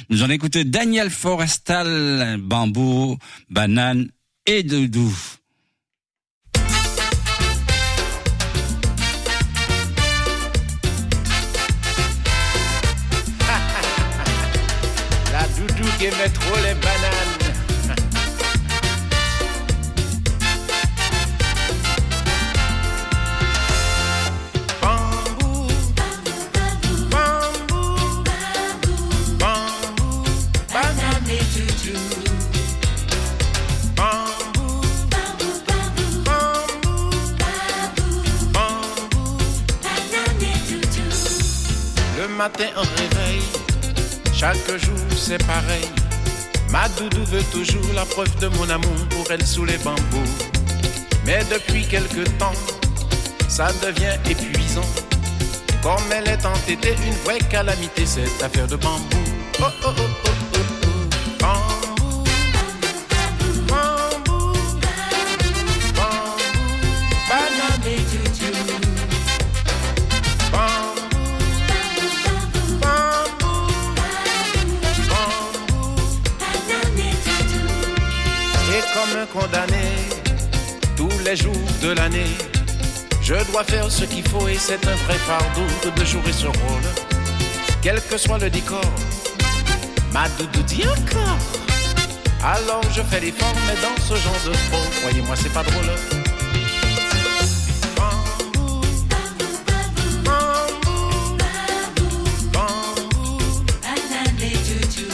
Nous allons écouter Daniel Forestal, Bambou, Banane et Doudou. La Doudou qui aimait trop les bananes. Le matin en réveil, chaque jour c'est pareil. Ma Doudou veut toujours la preuve de mon amour pour elle sous les bambous. Mais depuis quelque temps, ça devient épuisant. Comme elle est entêtée, une vraie calamité, cette affaire de bambou. Oh oh oh oh oh oh. Bambou, bambou, bambou, banane et tutu. Comme un condamné, tous les jours de l'année, je dois faire ce qu'il faut et c'est un vrai fardeau de jouer ce rôle. Quel que soit le décor, ma Doudou dit encore. Alors je fais l'effort, mais dans ce genre de sport, croyez-moi, c'est pas drôle. Bambou, bambou, bambou, banane et tutu.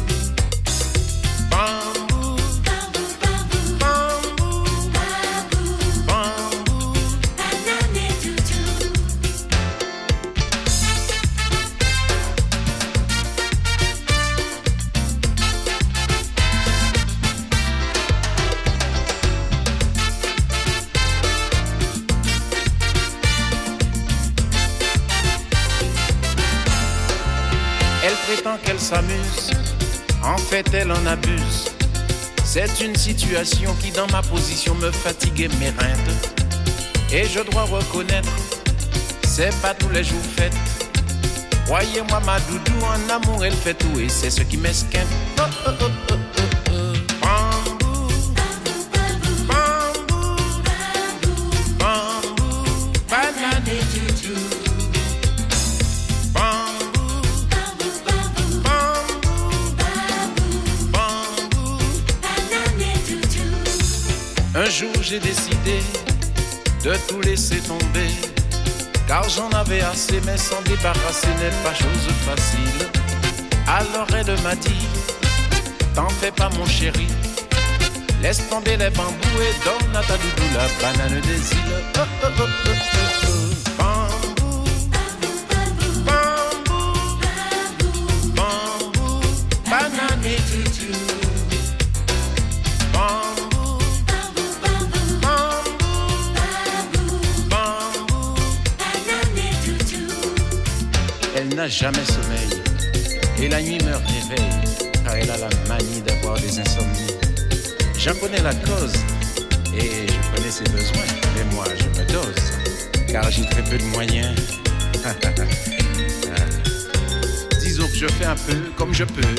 Elle prétend qu'elle s'amuse, en fait elle en abuse. C'est une situation qui dans ma position me fatigue et m'éreinte. Et je dois reconnaître, c'est pas tous les jours fait. Croyez-moi ma Doudou, en amour elle fait tout et c'est ce qui m'esquinte. Oh, oh, oh, oh, oh, oh. Bambou, bambou, bambou, banane et tutu. Un jour j'ai décidé de tout laisser tomber, car j'en avais assez, mais s'en débarrasser n'est pas chose facile. Alors elle m'a dit, t'en fais pas mon chéri, laisse tomber les bambous et donne à ta Doudou la banane des îles. Oh, oh, oh, oh, oh, oh. Bambou, bambou, bambou, banane et tutu. Elle n'a jamais sommeil et la nuit me réveille car elle a la manie d'avoir des insomnies. J'en connais la cause et je connais ses besoins, mais moi je me dose car j'ai très peu de moyens. Disons que je fais un peu comme je peux.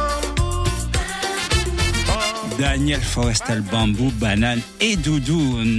Daniel Forestal, Bambou, Banane et Doudou.